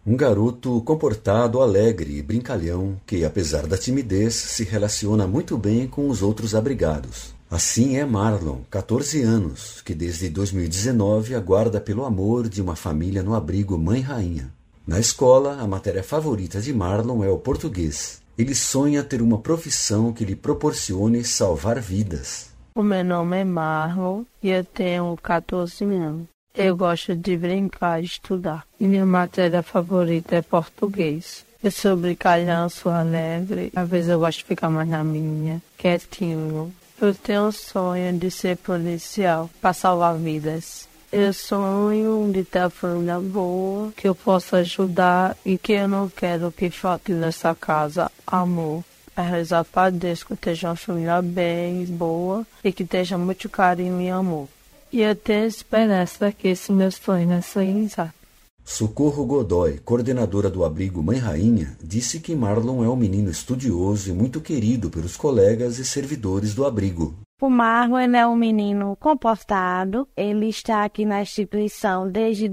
Um garoto comportado, alegre e brincalhão que, apesar da timidez, se relaciona muito bem com os outros abrigados. Assim é Marlon, 14 anos, que desde 2019 aguarda pelo amor de uma família no abrigo Mãe Rainha. Na escola, a matéria favorita de Marlon é o português. Ele sonha ter uma profissão que lhe proporcione salvar vidas. O meu nome é Marlon e eu tenho 14 anos. Eu gosto de brincar e estudar. Minha matéria favorita é português. Eu sou brincalhão, sou alegre. Às vezes eu gosto de ficar mais na minha, quietinho. Eu tenho um sonho de ser policial para salvar vidas. Eu sonho de ter uma família boa, que eu possa ajudar e que eu não quero que falte nessa casa amor. É rezar para Deus que eu esteja uma família bem, boa e que esteja muito carinho e amor. E eu tenho esperança que esse meu sonho é se realizar. Socorro Godoy, coordenadora do abrigo Mãe Rainha, disse que Marlon é um menino estudioso e muito querido pelos colegas e servidores do abrigo. O Marlon, ele é um menino comportado, ele está aqui na instituição desde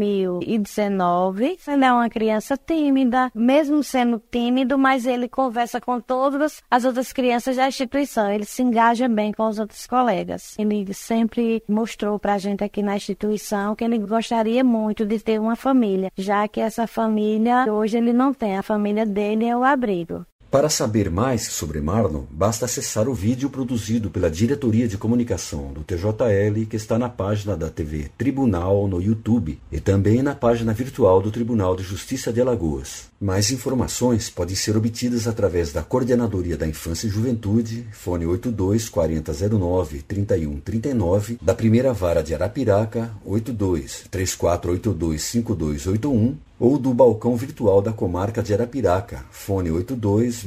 2019. Ele é uma criança tímida, mesmo sendo tímido, mas ele conversa com todas as outras crianças da instituição. Ele se engaja bem com os outros colegas. Ele sempre mostrou pra gente aqui na instituição que ele gostaria muito de ter uma família, já que essa família, hoje ele não tem. A família dele é o abrigo. Para saber mais sobre Marlon, basta acessar o vídeo produzido pela Diretoria de Comunicação do TJL, que está na página da TV Tribunal no YouTube e também na página virtual do Tribunal de Justiça de Alagoas. Mais informações podem ser obtidas através da Coordenadoria da Infância e Juventude, fone 82 4009 3139, da Primeira Vara de Arapiraca, 82 3482 5281, ou do Balcão Virtual da Comarca de Arapiraca, fone 82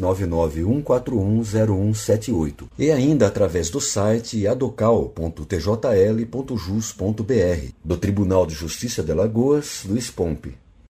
991410178, e ainda através do site adocal.tjl.jus.br. Do Tribunal de Justiça de Alagoas, Luiz Pompe.